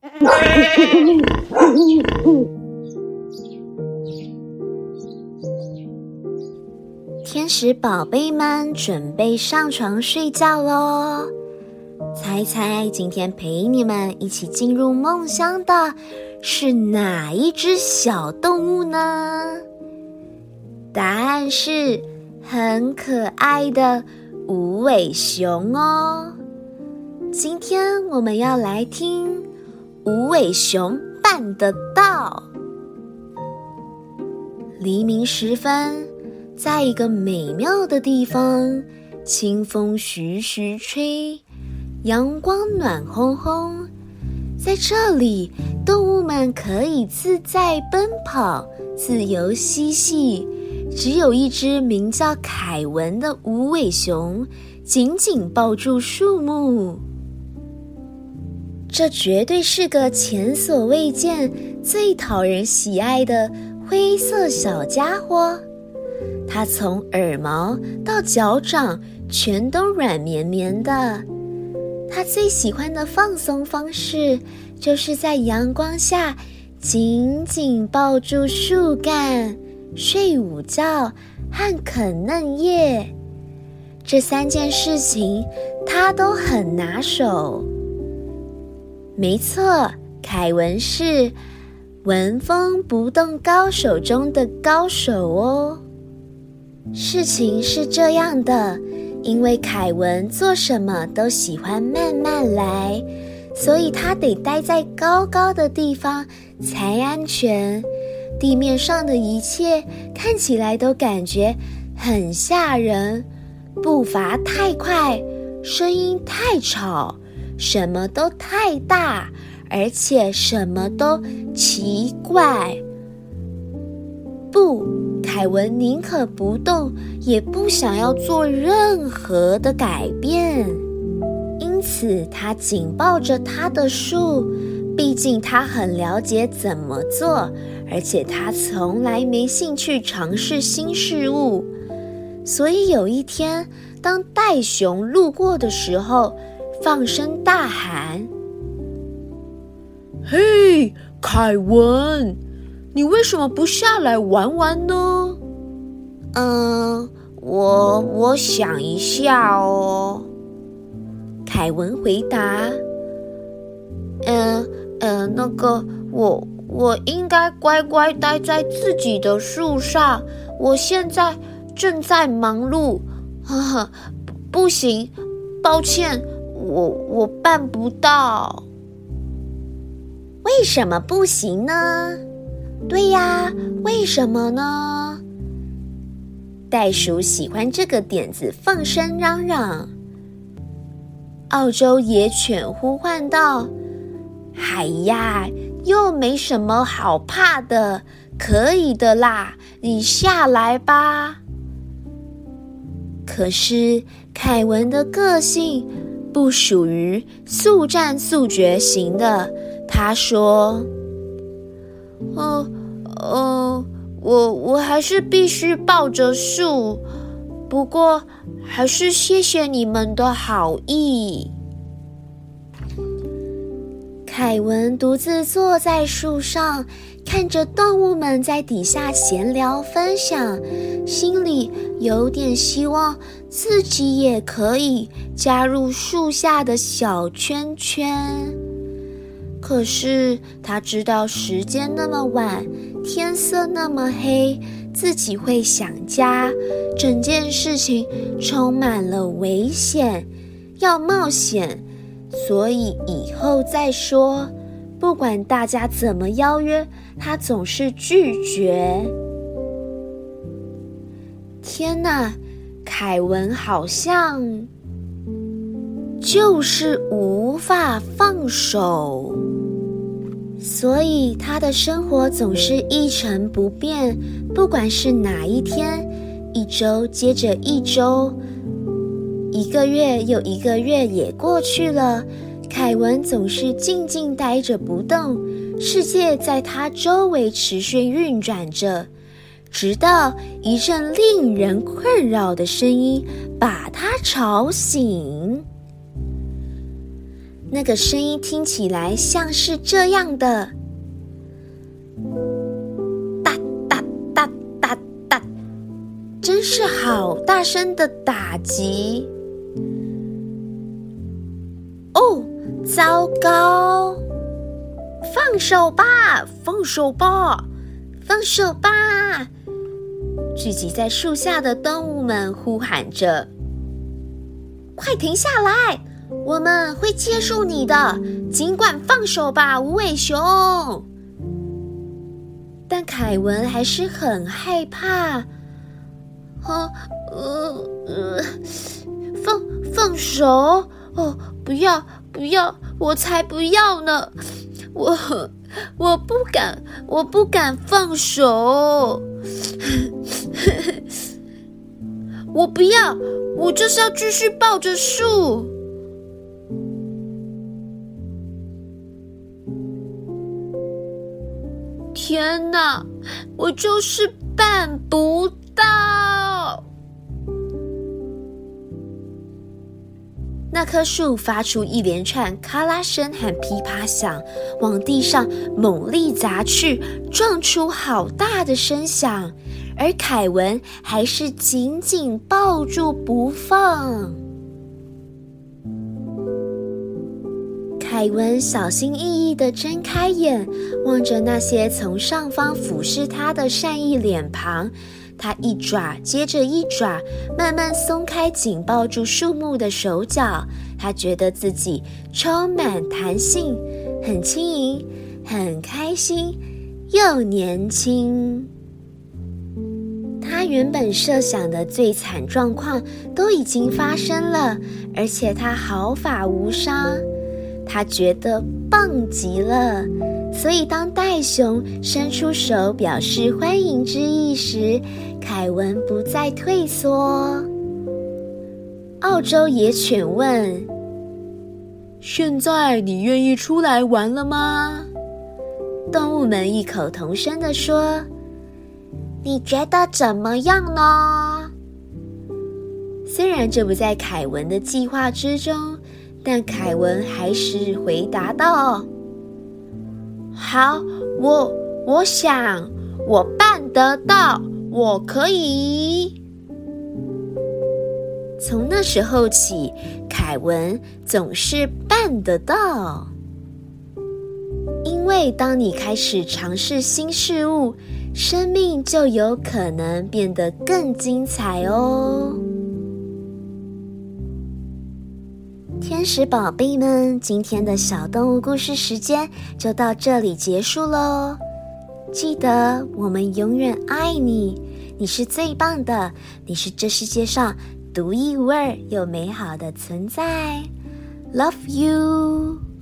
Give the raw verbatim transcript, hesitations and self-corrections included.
天使宝贝们准备上床睡觉咯。猜猜今天陪你们一起进入梦乡的是哪一只小动物呢？答案是很可爱的无尾熊哦。今天我们要来听无尾熊办得到。黎明时分，在一个美妙的地方，清风徐徐吹，阳光暖烘烘。在这里，动物们可以自在奔跑，自由嬉戏。只有一只名叫凯文的无尾熊紧紧抱住树木。这绝对是个前所未见、最讨人喜爱的灰色小家伙。它从耳毛到脚掌全都软绵绵的。它最喜欢的放松方式就是在阳光下紧紧抱住树干，睡午觉和啃嫩叶。这三件事情它都很拿手。没错，凯文是纹风不动高手中的高手哦。事情是这样的，因为凯文做什么都喜欢慢慢来，所以他得待在高高的地方才安全。地面上的一切看起来都感觉很吓人，步伐太快，声音太吵，什么都太大，而且什么都奇怪。不，凯文宁可不动，也不想要做任何的改变。因此他紧抱着他的树，毕竟他很了解怎么做，而且他从来没兴趣尝试新事物。所以有一天，当袋熊路过的时候，放声大喊： 嘿，凯文，你为什么不下来玩玩呢？ 嗯，我我想一下哦。凯文回答：嗯嗯，那个我我应该乖乖待在自己的树上，我现在正在忙碌，呵呵，不行，抱歉，我我办不到。为什么不行呢？对呀，为什么呢？袋鼠喜欢这个点子，放声嚷嚷。澳洲野犬呼唤道：哎呀，又没什么好怕的，可以的啦，你下来吧。可是凯文的个性不属于速战速决型的，他说：呃呃我我还是必须抱着树，不过还是谢谢你们的好意。凯文独自坐在树上，看着动物们在底下闲聊分享，心里有点希望自己也可以加入树下的小圈圈。可是他知道时间那么晚，天色那么黑，自己会想家，整件事情充满了危险，要冒险，所以以后再说。不管大家怎么邀约，他总是拒绝。天哪，凯文好像就是无法放手，所以他的生活总是一成不变，不管是哪一天，一周接着一周，一个月又一个月也过去了，凯文总是静静待着不动，世界在他周围持续运转着，直到一阵令人困扰的声音把他吵醒。 那个声音听起来像是这样的：哒哒哒哒哒，真是好大声的打击！哦，糟糕！放手吧，放手吧，放手吧！聚集在树下的动物们呼喊着：快停下来，我们会接住你的，尽管放手吧，无尾熊。但凯文还是很害怕。啊，呃呃，放放手！哦，不要不要，我才不要呢！我我不敢，我不敢放手。我不要，我就是要继续抱着树。天哪，我就是办不到！那棵树发出一连串咔啦声和噼啪响，往地上猛力砸去，撞出好大的声响，而凯文还是紧紧抱住不放。凯文小心翼翼地睁开眼，望着那些从上方俯视他的善意脸庞，他一爪接着一爪，慢慢松开紧抱住树木的手脚。他觉得自己充满弹性，很轻盈，很开心，又年轻。他原本设想的最惨状况都已经发生了，而且他毫发无伤。他觉得棒极了，所以当袋熊伸出手表示欢迎之意时，凯文不再退缩。澳洲野犬问：现在你愿意出来玩了吗？动物们异口同声地说：你觉得怎么样呢？虽然这不在凯文的计划之中，但凯文还是回答道：好，我我想我办得到，我可以。从那时候起，凯文总是办得到。因为当你开始尝试新事物，生命就有可能变得更精彩哦。天使宝贝们，今天的小动物故事时间就到这里结束咯。记得我们永远爱你，你是最棒的，你是这世界上独一无二又美好的存在。Love you。